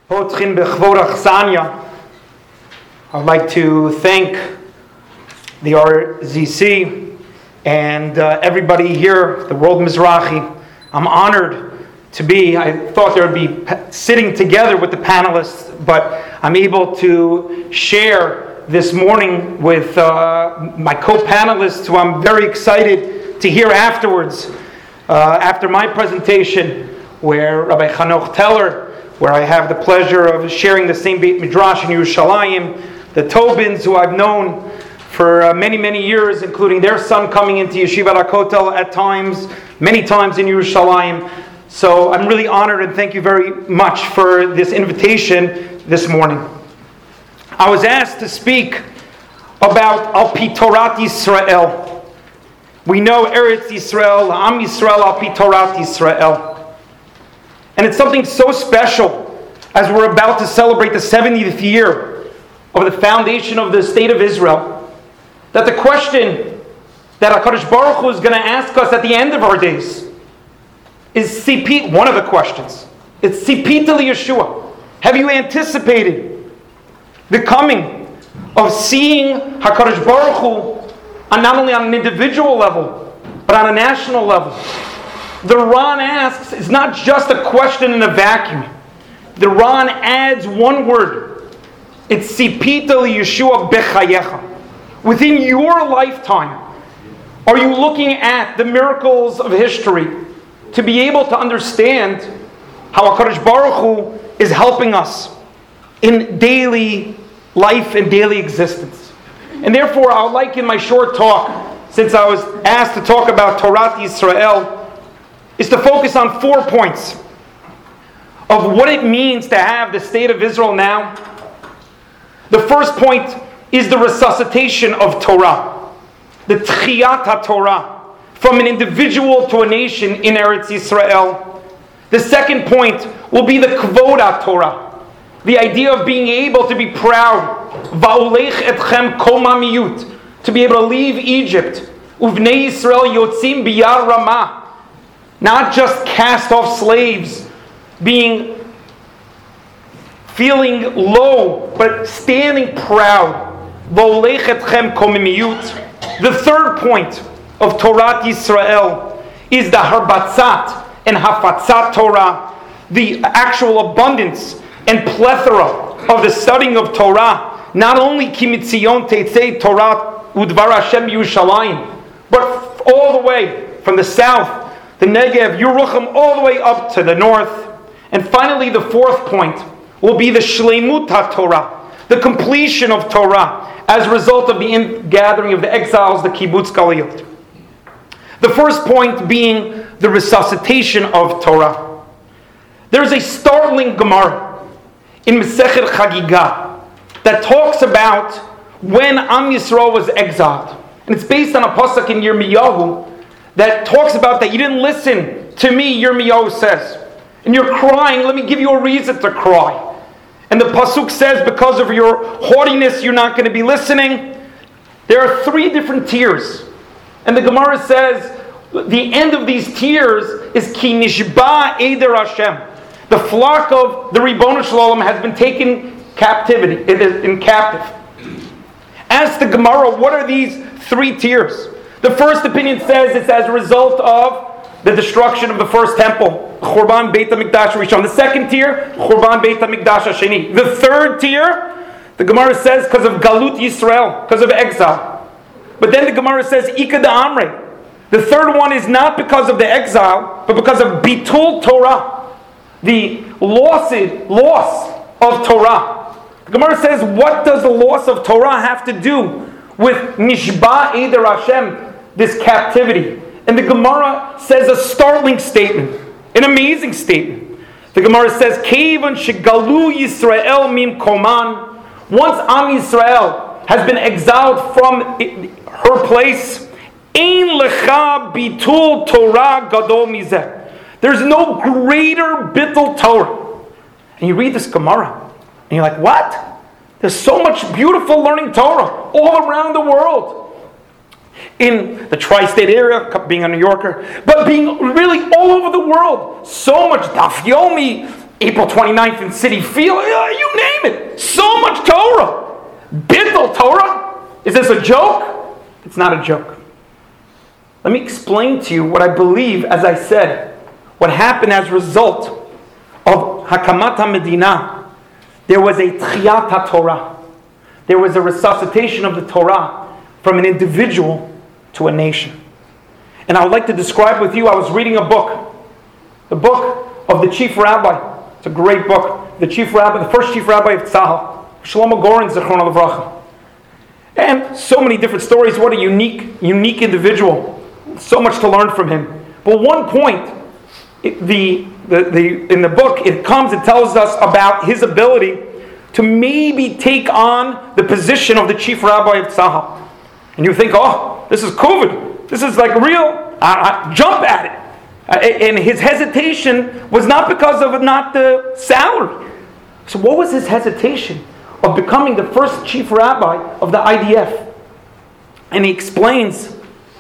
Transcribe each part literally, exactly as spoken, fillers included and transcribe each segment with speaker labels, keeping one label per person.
Speaker 1: I'd like to thank the R Z C and uh, everybody here, the World Mizrahi. I'm honored to be, I thought there would be p- sitting together with the panelists, but I'm able to share this morning with uh, my co-panelists, who I'm very excited to hear afterwards, uh, after my presentation, where Rabbi Hanoch Teller, where I have the pleasure of sharing the same Beit Midrash in Yerushalayim, the Tobins, who I've known for uh, many, many years, including their son coming into Yeshivat HaKotel at times, many times in Yerushalayim. So I'm really honored, and thank you very much for this invitation this morning. I was asked to speak about Al Pi Torat Yisrael. We know Eretz Yisrael, Am Yisrael, Al Pi Torat Yisrael. And it's something so special as we're about to celebrate the seventieth year of the foundation of the State of Israel, that the question that HaKadosh Baruch Hu is going to ask us at the end of our days is Sipit, one of the questions. It's Sipita Yeshua. Have you anticipated the coming of seeing HaKadosh Baruch Hu on not only on an individual level, but on a national level? The Ran asks, it's not just a question in a vacuum. The Ran adds one word. It's Sipita Yeshua Bechayecha. Within your lifetime, are you looking at the miracles of history to be able to understand how HaKadosh Baruch Hu is helping us in daily life and daily existence? And therefore, I would like in my short talk, since I was asked to talk about Torat Yisrael, is to focus on four points of what it means to have the State of Israel now. The first point is the resuscitation of Torah, the Tchiyat HaTorah, from an individual to a nation in Eretz Yisrael. The second point will be the Kvod HaTorah, the idea of being able to be proud, Va'olech etchem kol mamiyut, to be able to leave Egypt, Uvnei Yisrael yotzim biyar ramah, not just cast off slaves, being feeling low, but standing proud. The third point of Torat Yisrael is the Harbatzat and Hafatzat Torah, the actual abundance and plethora of the studying of Torah, not only Kimitzion Teitzei Torah Udvar Hashem Yerushalayim, but all the way from the south, the Negev, Yerucham, all the way up to the north. And finally, the fourth point will be the Shleimut HaTorah, the completion of Torah, as a result of the ingathering of the exiles, the Kibbutz Galuyot. The first point being the resuscitation of Torah. There's a startling Gemara in Masechet Chagigah that talks about when Am Yisrael was exiled. And it's based on a pasuk in Yirmiyahu that talks about that you didn't listen to me, Yirmiyahu says. And you're crying, let me give you a reason to cry. And the pasuk says, because of your haughtiness, you're not going to be listening. There are three different tears. And the Gemara says, the end of these tears is Ki Nishba Eder Hashem. The flock of the Ribbono Shel Olam has been taken captivity, it is in captive. Ask the Gemara, what are these three tears? The first opinion says it's as a result of the destruction of the first temple, Churban Beit HaMikdash Rishon. The second tier, Churban Beit HaMikdash Hasheni. The third tier, the Gemara says because of Galut Yisrael, because of exile. But then the Gemara says Ika Amre. The third one is not because of the exile, but because of Bitul Torah, the loss, loss of Torah. The Gemara says, what does the loss of Torah have to do with Nishba Eder Hashem, this captivity? And the Gemara says a startling statement, an amazing statement. The Gemara says, Keivan shegalu Yisrael mim koman. Once Am Yisrael has been exiled from her place, Ein lecha bitul Torah gadol mizeh. There's no greater bittul Torah. And you read this Gemara, and you're like, what? There's so much beautiful learning Torah all around the world. In the tri-state area, being a New Yorker, but being really all over the world. So much Daf Yomi, April twenty-ninth in City Field, you name it. So much Torah. Bittul Torah? Is this a joke? It's not a joke. Let me explain to you what I believe, as I said, what happened as a result of Hakamat HaMedina. There was a Tchiyat HaTorah. There was a resuscitation of the Torah from an individual to a nation. And I would like to describe with you, I was reading a book, the book of the chief rabbi. It's a great book. The chief rabbi, the first chief rabbi of Tzahal, Shlomo Goren, Zichrono Livracha. And so many different stories. What a unique, unique individual. So much to learn from him. But one point, it, the, the, the, in the book, it comes and tells us about his ability to maybe take on the position of the chief rabbi of Tzahal. And you think, oh, this is COVID. This is like real. I, I, jump at it. Uh, and his hesitation was not because of not the salary. So what was his hesitation of becoming the first chief rabbi of the I D F? And he explains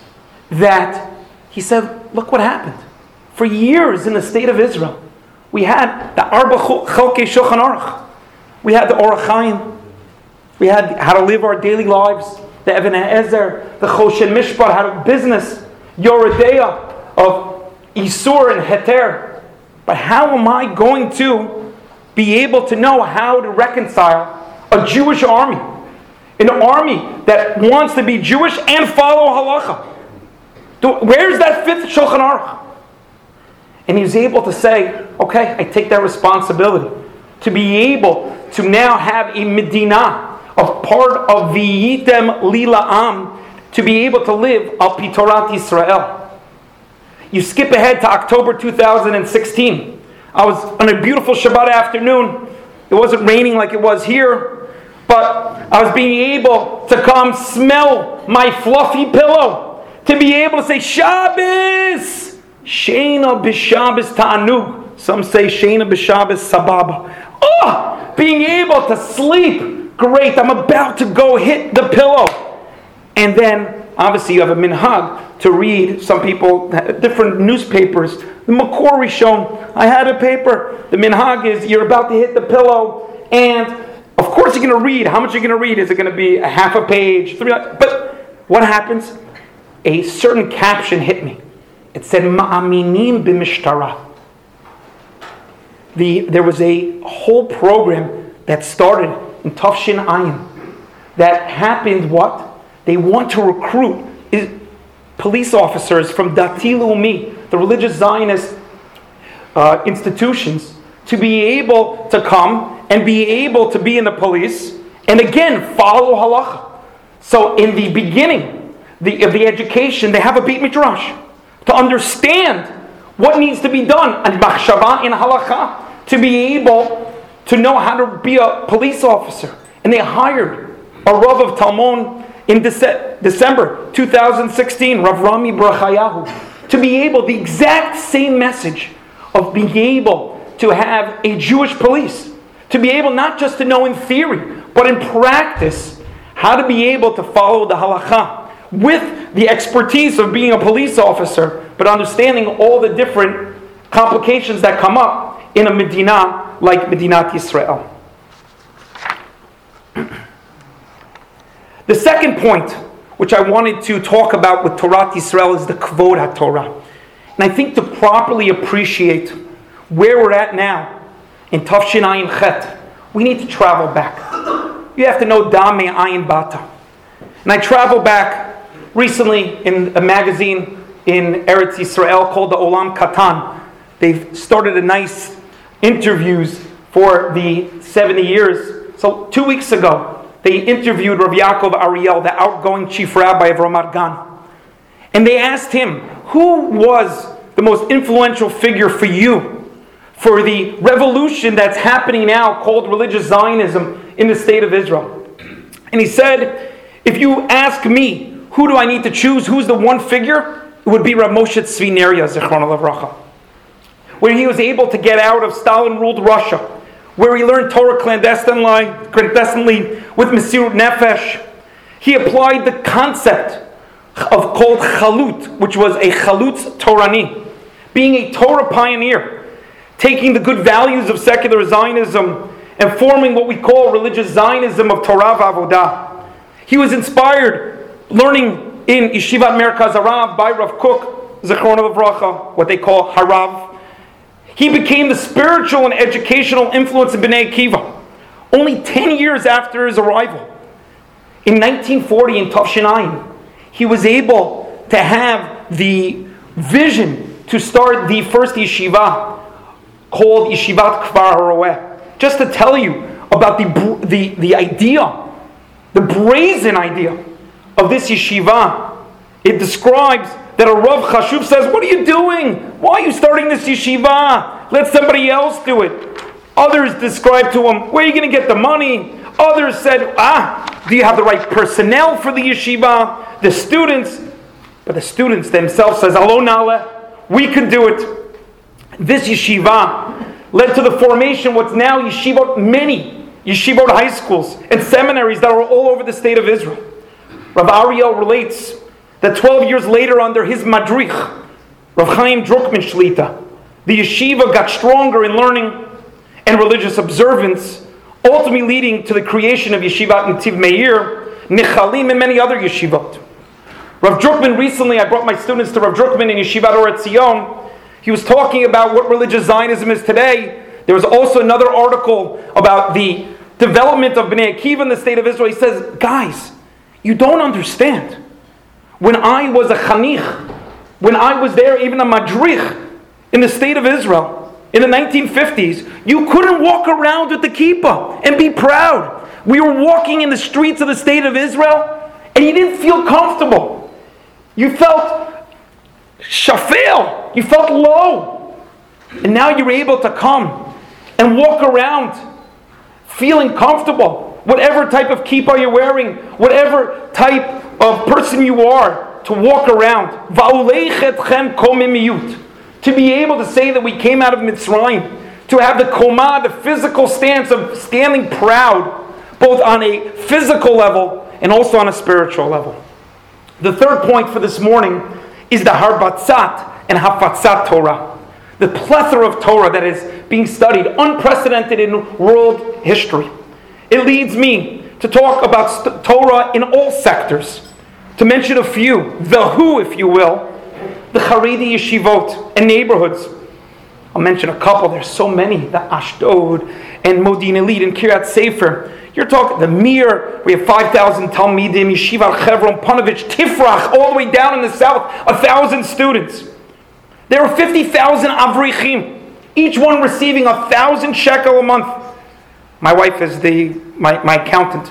Speaker 1: that he said, look what happened. For years in the state of Israel, we had the Arba Cholkei Shulchan Aruch. We had the Orach Chaim. We had how to live our daily lives. The Even HaEzer, the Choshen Mishpat, how to business, Yoredeya of Isur and Heter. But how am I going to be able to know how to reconcile a Jewish army? An army that wants to be Jewish and follow halacha. Where's that fifth Shulchan Aruch? And he was able to say, okay, I take that responsibility. To be able to now have a Medina, of part of V'yitem li la'am, to be able to live al pi Torat Yisrael. You skip ahead to October two thousand sixteen. I was on a beautiful Shabbat afternoon. It wasn't raining like it was here, but I was being able to come smell my fluffy pillow. To be able to say, Shabbos! Sheina b'Shabbos ta'anug. Some say Sheina b'Shabbos sababa. Oh! Being able to sleep. Great, I'm about to go hit the pillow. And then, obviously, you have a minhag to read. Some people, different newspapers. The Makor Rishon, I had a paper. The minhag is, you're about to hit the pillow. And, of course, you're going to read. How much are you going to read? Is it going to be a half a page? Three, but what happens? A certain caption hit me. It said, Ma'aminim b'mishtara. The, there was a whole program that started in Tafshin Ayin that happened what? They want to recruit police officers from Dati Leumi, the religious Zionist uh, institutions, to be able to come and be able to be in the police and again follow halacha. So in the beginning the, of the education, they have a Beit Midrash to understand what needs to be done and machshava in halacha to be able to know how to be a police officer. And they hired a Rav of Talmon in Dece- December two thousand sixteen, Rav Rami Brachayahu, to be able, the exact same message of being able to have a Jewish police, to be able not just to know in theory, but in practice, how to be able to follow the halakha with the expertise of being a police officer, but understanding all the different complications that come up in a Medina like Medinat Yisrael. The second point, which I wanted to talk about with Torat Yisrael, is the Kvod HaTorah. And I think to properly appreciate where we're at now in Tafshin Ayin Chet, we need to travel back. You have to know Dame Ayin Bata. And I traveled back recently in a magazine in Eretz Yisrael called the Olam Katan. They've started a nice interviews for the seventy years. So two weeks ago, they interviewed Rav Yaakov Ariel, the outgoing chief rabbi of Ramat Gan. And they asked him, who was the most influential figure for you for the revolution that's happening now called religious Zionism in the state of Israel? And he said, if you ask me, who do I need to choose? Who's the one figure? It would be Rav Moshe Tzvi Neria, Zichrono Livracha. Where he was able to get out of Stalin-ruled Russia, where he learned Torah clandestinely, clandestinely with Mesirut Nefesh. He applied the concept of called Chalut, which was a Chalutz Torani, being a Torah pioneer, taking the good values of secular Zionism and forming what we call religious Zionism of Torah v'Avodah. He was inspired learning in Yeshivat Merkaz Harav by Rav Kook, Zichrono Livracha, what they call Harav. He became the spiritual and educational influence in Bnei Akiva only ten years after his arrival. In nineteen forty, in Tafshin, he was able to have the vision to start the first yeshiva called Yeshivat Kfar HaRoeh. Just to tell you about the, the, the idea, the brazen idea of this yeshiva, it describes that a Rav Chashuv says, what are you doing? Why are you starting this yeshiva? Let somebody else do it. Others described to him, where are you going to get the money? Others said, ah, do you have the right personnel for the yeshiva? The students, but the students themselves says, Alo Nale, we can do it. This yeshiva led to the formation of what's now yeshivot, many yeshivot high schools and seminaries that are all over the state of Israel. Rav Ariel relates that twelve years later, under his madrich, Rav Chaim Druckman Shlita, the yeshiva got stronger in learning and religious observance, ultimately leading to the creation of Yeshivat Netiv Meir, Nechalim, and many other yeshivot. Rav Druckman, recently, I brought my students to Rav Druckman in Yeshivat Or Etzion. He was talking about what religious Zionism is today. There was also another article about the development of Bnei Akiva in the state of Israel. He says, guys, you don't understand. When I was a chanich, when I was there, even a madrich in the state of Israel, in the nineteen fifties, you couldn't walk around with the kippah and be proud. We were walking in the streets of the state of Israel, and you didn't feel comfortable. You felt shafel. You felt low. And now you're able to come and walk around feeling comfortable. Whatever type of kippah you're wearing, whatever type of person you are, to walk around. To be able to say that we came out of Mitzrayim. To have the komah, the physical stance of standing proud, both on a physical level and also on a spiritual level. The third point for this morning is the Harbatzat and Hafatzat Torah. The plethora of Torah that is being studied, unprecedented in world history. It leads me to talk about st- Torah in all sectors. To mention a few, the who, if you will, the Haredi yeshivot and neighborhoods. I'll mention a couple, there's so many, the Ashdod and Modin Elite and Kiryat Sefer. You're talking the Mir, we have five thousand Talmidim, Yeshiva Chevron, Panovich, Tifrach, all the way down in the south, one thousand students. There are fifty thousand Avrichim, each one receiving one thousand shekel a month. My wife is the my, my accountant.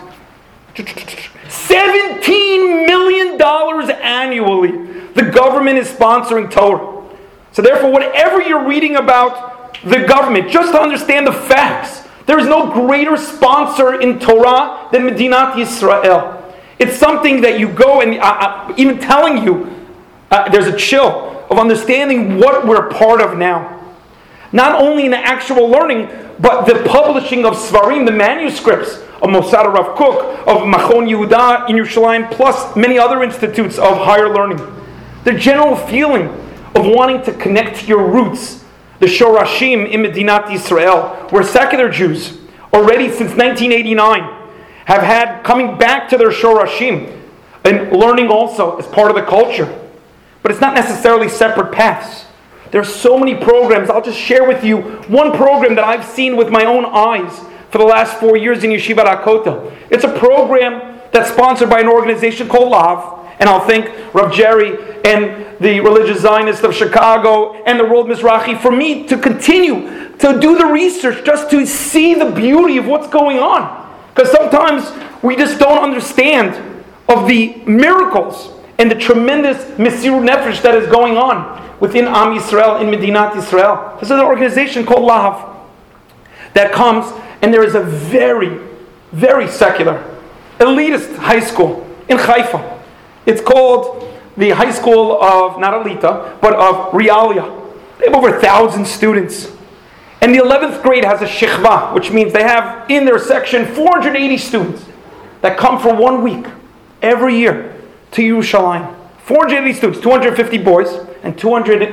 Speaker 1: seventeen million dollars annually the government is sponsoring Torah. So therefore, whatever you're reading about the government, just to understand the facts, there is no greater sponsor in Torah than Medinat Yisrael. It's something that you go and uh, uh, even telling you, uh, there's a chill of understanding what we're part of now. Not only in the actual learning, but the publishing of Svarim, the manuscripts of Mossad Rav Kook, of Machon Yehuda in Yerushalayim, plus many other institutes of higher learning. The general feeling of wanting to connect to your roots, the Shorashim in Medinat Yisrael, where secular Jews, already since nineteen eighty-nine, have had coming back to their Shorashim and learning also as part of the culture. But it's not necessarily separate paths. There's so many programs. I'll just share with you one program that I've seen with my own eyes for the last four years in Yeshivat HaKotel. It's a program that's sponsored by an organization called Lav, and I'll thank Rav Jerry and the Religious Zionists of Chicago and the World Mizrahi for me to continue to do the research just to see the beauty of what's going on. Because sometimes we just don't understand of the miracles and the tremendous Mesirut Nefesh that is going on within Am Yisrael in Medinat Yisrael. This is an organization called Lahav that comes, and there is a very, very secular, elitist high school in Haifa. It's called the High School of, not Alita, but of Realia. They have over a thousand students. And the eleventh grade has a shechva, which means they have in their section four hundred eighty students that come for one week every year to Yerushalayim. four hundred eighty students, two hundred fifty boys and two hundred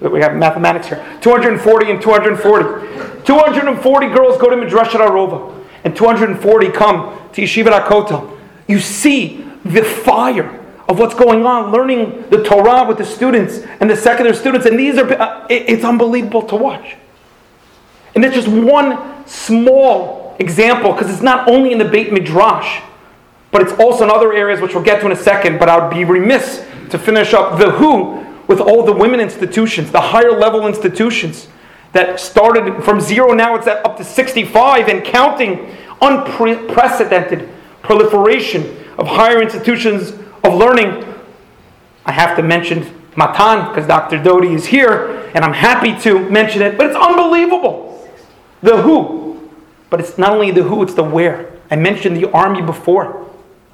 Speaker 1: we have mathematics here, two hundred forty and two hundred forty. two hundred forty girls go to Midrashat Arova, and two hundred forty come to Yeshivat HaKotel. You see the fire of what's going on, learning the Torah with the students and the secular students, and these are, uh, it, it's unbelievable to watch. And it's just one small example, because it's not only in the Beit Midrash, but it's also in other areas, which we'll get to in a second, but I would be remiss to finish up the who with all the women institutions, the higher level institutions that started from zero, now it's at up to sixty-five and counting, unprecedented proliferation of higher institutions of learning. I have to mention Matan because Doctor Dodi is here, and I'm happy to mention it, but it's unbelievable. The who, but it's not only the who, it's the where. I mentioned the army before.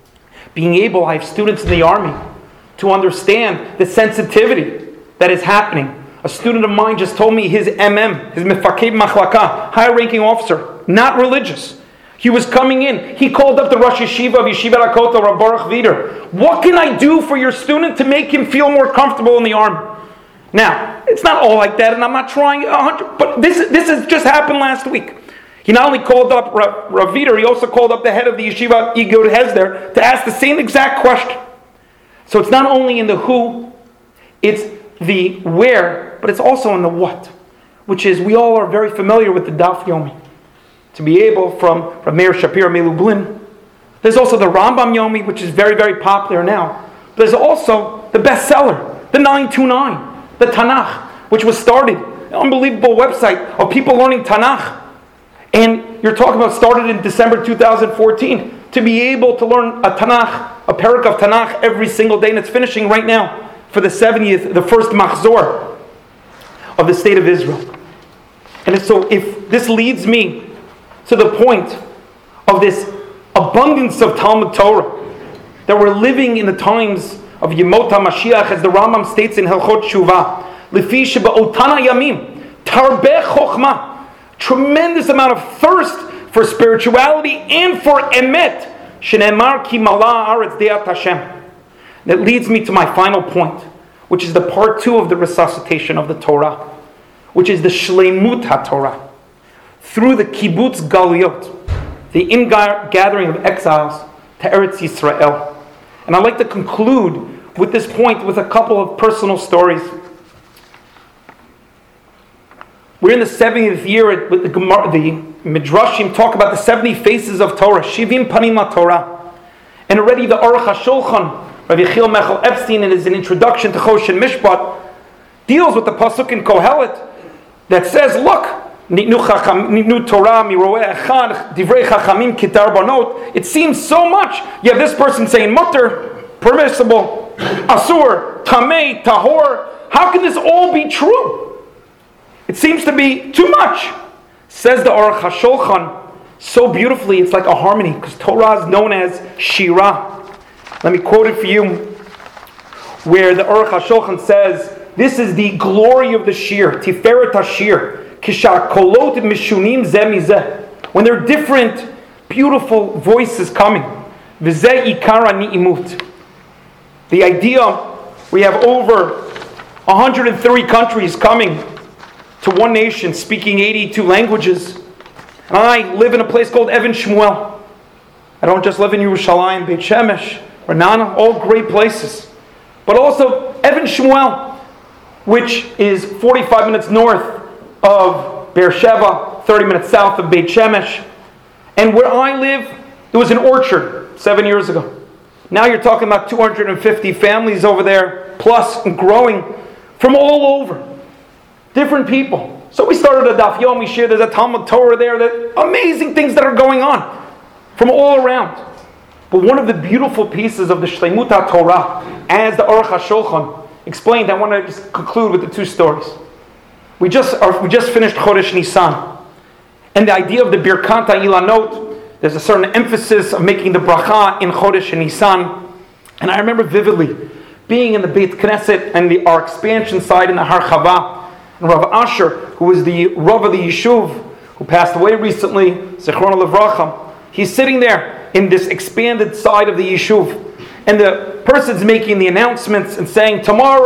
Speaker 1: Being able, I have students in the army, to understand the sensitivity that is happening. A student of mine just told me his M M, his Mefakeh Machlaka, high-ranking officer, not religious. He was coming in. He called up the Rosh Yeshiva of Yeshivat HaKotel, Rav Baruch Vider. What can I do for your student to make him feel more comfortable in the army? Now, it's not all like that, and I'm not trying one hundred, but this, this has just happened last week. He not only called up Rav, Rav Vider, he also called up the head of the Yeshiva, Igor Hesder, to ask the same exact question. So it's not only in the who, it's the where, but it's also in the what, which is, we all are very familiar with the Daf Yomi. To be able, from, from Meir Shapiro, Melublin, there's also the Rambam Yomi, which is very, very popular now. But there's also the bestseller, the nine two nine, the Tanakh, which was started, an unbelievable website of people learning Tanakh. And you're talking about started in December two thousand fourteen. To be able to learn a Tanakh, a parak of Tanakh every single day, and it's finishing right now for the seventieth, the first Machzor of the state of Israel. And so if this leads me to the point of this abundance of Talmud Torah, that we're living in the times of Yemot HaMashiach, as the Rambam states in Hilchot Shuvah, Lefi sheba'otana yamim, tarbeh chokhmah, tremendous amount of thirst for spirituality and for emet, shenemar ki mala haaretz de'at Hashem. That leads me to my final point, which is the part two of the resuscitation of the Torah, which is the Shleimut HaTorah. Through the kibbutz galuyot, the ingathering of exiles to Eretz Yisrael. And I'd like to conclude with this point with a couple of personal stories. We're in the seventieth year with the Gemara, the Midrashim talk about the seventy faces of Torah, Shivim Panim LaTorah. And already the Aruch HaShulchan, Rav Yechiel Mechel Epstein, in his introduction to Choshen Mishpat, deals with the pasuk in Kohelet that says, look, Nitnu Torah miroeh echad divrei chachamim kitar banot. It seems so much. You have this person saying mutter, permissible, asur, tamei, tahor. How can this all be true? It seems to be too much. Says the Aruch HaShulchan so beautifully, it's like a harmony, because Torah is known as Shira. Let me quote it for you, where the Aruch HaShulchan says, this is the glory of the Shir, Tiferet HaShir. When there are different, beautiful voices coming. The idea, we have over one hundred three countries coming to one nation, speaking eighty-two languages. And I live in a place called Evan Shmuel. I don't just live in Yerushalayim, Beit Shemesh, Renana, all great places. But also Evan Shmuel, which is forty-five minutes north of Beersheba, thirty minutes south of Beit Shemesh. And where I live, there was an orchard seven years ago. Now you're talking about two hundred fifty families over there, plus and growing from all over. Different people. So we started a Daf Yomi Shir, there's a Talmud Torah there, that amazing things that are going on from all around. But one of the beautiful pieces of the Shleimut HaTorah, as the Aruch HaShulchan explained, I want to just conclude with the two stories. We just are, we just finished Chodesh Nisan, and the idea of the Birkat HaIlanot, there's a certain emphasis of making the bracha in Chodesh Nisan. And I remember vividly being in the Beit Knesset and the, our expansion side in the Har Chava, and Rav Asher, who was the Rav of the Yishuv, who passed away recently, Zichron Levracha, he's sitting there in this expanded side of the Yishuv, and the person's making the announcements and saying, tomorrow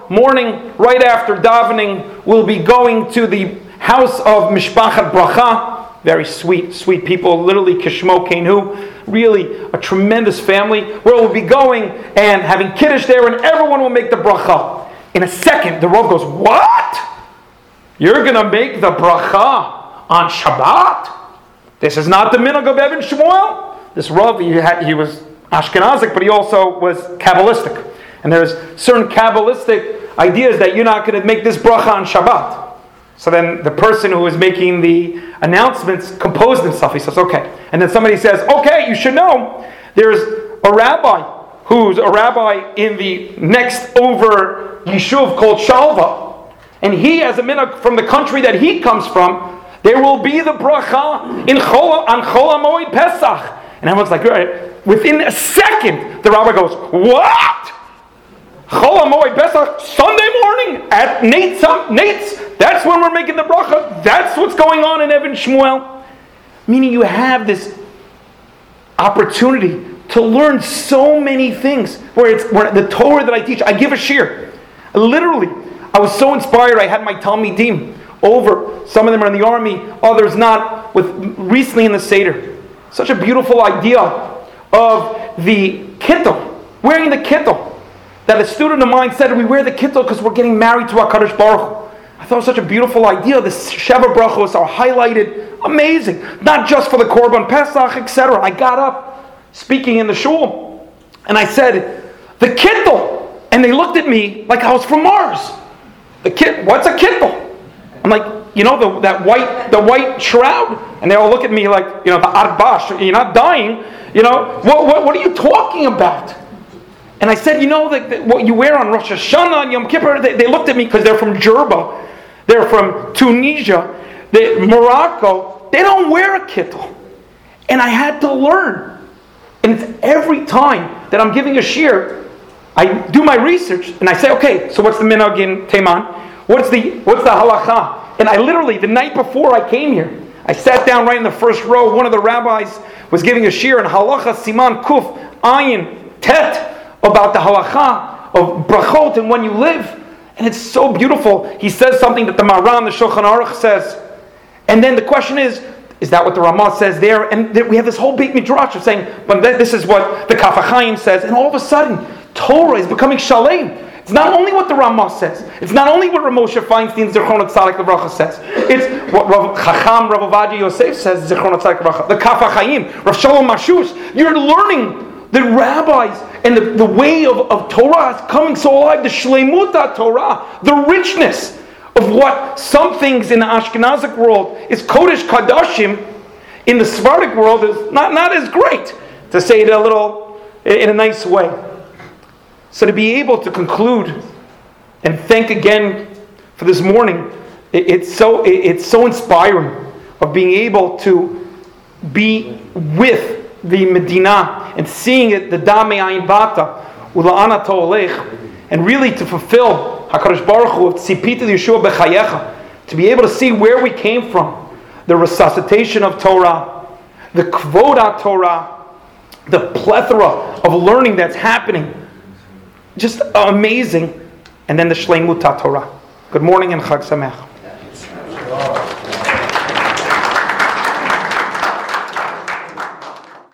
Speaker 1: morning, right after davening, we'll be going to the house of Mishpachat Bracha. Very sweet, sweet people, literally Kishmo Kenu. Really a tremendous family, where we'll be going and having Kiddush there, and everyone will make the bracha. In a second, the Rav goes, "What? You're going to make the bracha on Shabbat? This is not the minhag of Eben Shmuel." This Rav, he, had, he was Ashkenazic, but he also was Kabbalistic. And there's certain Kabbalistic ideas that you're not going to make this bracha on Shabbat. So then the person who is making the announcements composed himself. He says, okay. And then somebody says, okay, you should know, there's a rabbi who's a rabbi in the next over yeshuv called Shalva. And he has a minhag from the country that he comes from. There will be the bracha in Chol, on Chol HaMoed Pesach. And everyone's like, right. Within a second, the rabbi goes, what? Chol HaMoed Pesach, Sunday morning at Nate's, Nate's. That's when we're making the bracha. That's what's going on in Eben Shmuel. Meaning you have this opportunity to learn so many things. Where it's where the Torah that I teach, I give a shir. Literally, I was so inspired. I had my Talmidim over. Some of them are in the army, others not. With recently in the Seder, such a beautiful idea of the kittel, wearing the kittel. That a student of mine said, we wear the kittel because we're getting married to HaKadosh Baruch Hu. I thought it was such a beautiful idea. The Sheva Brachos are highlighted. Amazing. Not just for the Korban Pesach, et cetera. I got up, speaking in the shul, and I said, the kittel. And they looked at me like I was from Mars. The kit, what's a kittel? I'm like, you know, the, that white the white shroud? And they all look at me like, you know, the Arbash, you're not dying. You know, what, what, what are you talking about? And I said, you know, the, the, what you wear on Rosh Hashanah and Yom Kippur, they, they looked at me because they're from Jerba. They're from Tunisia, they, Morocco. They don't wear a kittel. And I had to learn. And it's every time that I'm giving a shir, I do my research and I say, okay, so what's the minhag in Teiman? What's the what's the halacha? And I literally, the night before I came here, I sat down right in the first row. One of the rabbis was giving a shir in halacha siman kuf ayin tet, about the halacha of brachot and when you live. And it's so beautiful. He says something that the Maran, the Shulchan Aruch says. And then the question is, is that what the Ramah says there? And we have this whole big midrash of saying, but this is what the Kaf HaChaim says. And all of a sudden, Torah is becoming shalem. It's not only what the Ramah says. It's not only what Ramosha Feinstein, Zichron Tzadik Levracha says. It's what Rav Chacham, Rav Ovadia Yosef says, Zichron Tzadik Levracha. The Kaf HaChaim, Rav Shalom Mashush. You're learning the rabbis and the, the way of, of Torah is coming so alive. The Shleimut Torah, the richness of what some things in the Ashkenazic world is Kodesh Kadashim, in the Sephardic world is not, not as great, to say it a little, in a nice way. So to be able to conclude and thank again for this morning, it, it's so it, it's so inspiring of being able to be with the Medina and seeing it, the Damei Ayin Bata, Ula'ana To'olech, and really to fulfill HaKadosh Baruch Hu, Tzipita Yeshua B'chayecha, to be able to see where we came from, the resuscitation of Torah, the Kvoda Torah, the plethora of learning that's happening, just amazing, and then the Shleimut Torah. Good morning and Chag Sameach.